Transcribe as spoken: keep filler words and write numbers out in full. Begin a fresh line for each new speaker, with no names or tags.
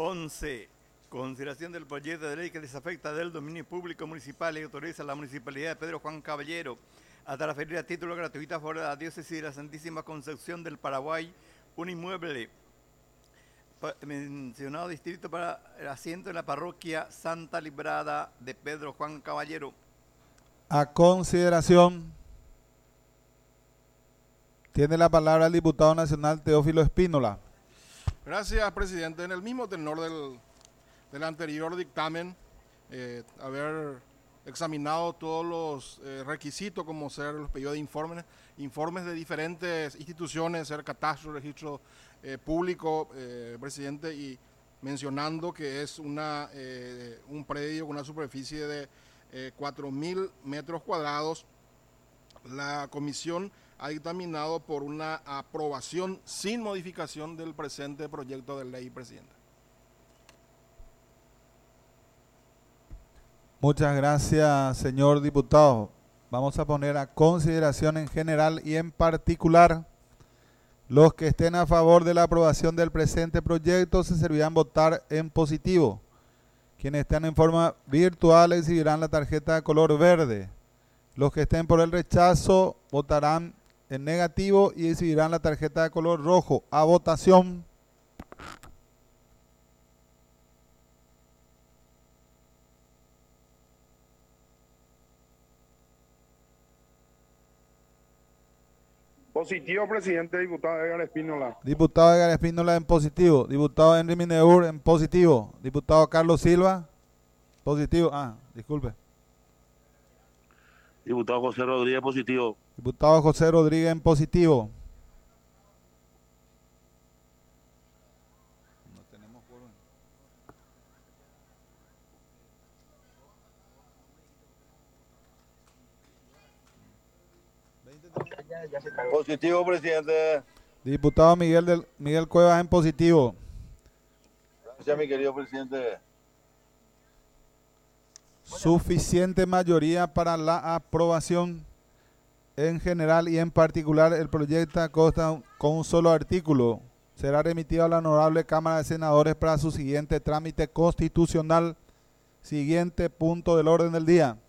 once. Consideración del proyecto de ley que desafecta del dominio público municipal y autoriza a la Municipalidad de Pedro Juan Caballero a transferir a título gratuito a favor de la Diócesis de la Santísima Concepción del Paraguay un inmueble mencionado distrito para el asiento en la parroquia Santa Librada de Pedro Juan Caballero.
A consideración. Tiene la palabra el diputado nacional Teófilo Espínola.
Gracias, presidente. En el mismo tenor del, del anterior dictamen, eh, haber examinado todos los eh, requisitos como ser los pedidos de informes, informes de diferentes instituciones, ser catastro, registro eh, público, eh, presidente, y mencionando que es una, eh, un predio con una superficie de eh, cuatro mil metros cuadrados. La comisión ha dictaminado por una aprobación sin modificación del presente proyecto de ley, presidente.
Muchas gracias, señor diputado. Vamos a poner a consideración en general y en particular. Los que estén a favor de la aprobación del presente proyecto se servirán votar en positivo. Quienes estén en forma virtual exhibirán la tarjeta de color verde. Los que estén por el rechazo votarán en negativo y exhibirán la tarjeta de color rojo. A votación.
Positivo, presidente. Diputado Edgar Espínola.
Diputado Edgar Espínola en positivo. Diputado Henry Mineur en positivo. Diputado Carlos Silva. Positivo. Ah, disculpe.
Diputado José Rodríguez, positivo.
Diputado José Rodríguez en positivo. No tenemos quórum.
Positivo, presidente.
Diputado Miguel del, Miguel Cuevas en positivo.
Gracias, mi querido presidente.
Suficiente mayoría para la aprobación. En general y en particular, el proyecto consta con un solo artículo. Será remitido a la Honorable Cámara de Senadores para su siguiente trámite constitucional. Siguiente punto del orden del día.